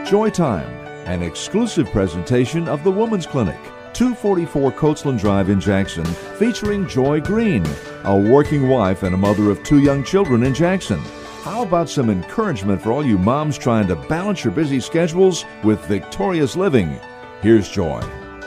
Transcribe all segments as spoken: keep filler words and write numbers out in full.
Joy Time, an exclusive presentation of the Women's Clinic, two forty-four Coachland Drive in Jackson, featuring Joy Green, a working wife and a mother of two young children in Jackson. How about some encouragement for all you moms trying to balance your busy schedules with victorious living? Here's Joy.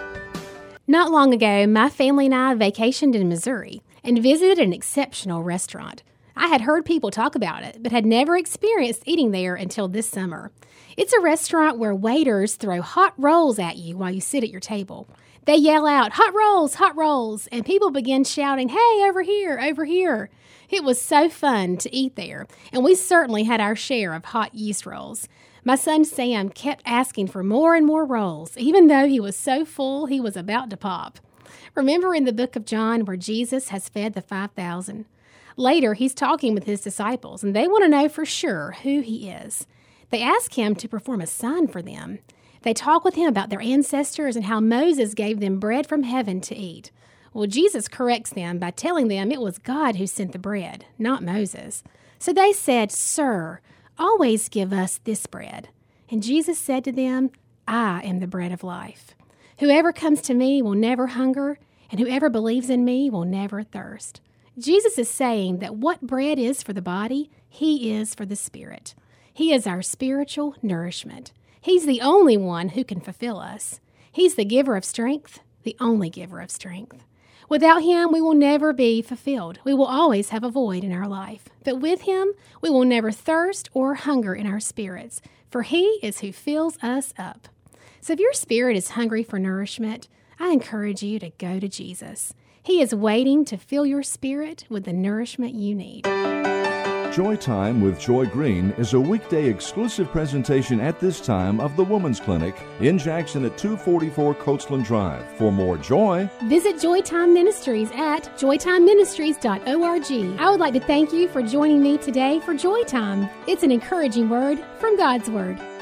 Not long ago, my family and I vacationed in Missouri and visited an exceptional restaurant. I had heard people talk about it, but had never experienced eating there until this summer. It's a restaurant where waiters throw hot rolls at you while you sit at your table. They yell out, "Hot rolls, hot rolls," and people begin shouting, "Hey, over here, over here." It was so fun to eat there, and we certainly had our share of hot yeast rolls. My son Sam kept asking for more and more rolls, even though he was so full he was about to pop. Remember in the book of John where Jesus has fed the five thousand? Later, he's talking with his disciples, and they want to know for sure who he is. They ask him to perform a sign for them. They talk with him about their ancestors and how Moses gave them bread from heaven to eat. Well, Jesus corrects them by telling them it was God who sent the bread, not Moses. So they said, "Sir, always give us this bread." And Jesus said to them, "I am the bread of life. Whoever comes to me will never hunger, and whoever believes in me will never thirst." Jesus is saying that what bread is for the body, he is for the spirit. He is our spiritual nourishment. He's the only one who can fulfill us. He's the giver of strength, the only giver of strength. Without him, we will never be fulfilled. We will always have a void in our life. But with him, we will never thirst or hunger in our spirits, for he is who fills us up. So if your spirit is hungry for nourishment, I encourage you to go to Jesus. He is waiting to fill your spirit with the nourishment you need. Joy Time with Joy Green is a weekday exclusive presentation at this time of the Women's Clinic in Jackson at two forty-four Coachland Drive. For more joy, visit Joy Time Ministries at joy time ministries dot org. I would like to thank you for joining me today for Joy Time. It's an encouraging word from God's Word.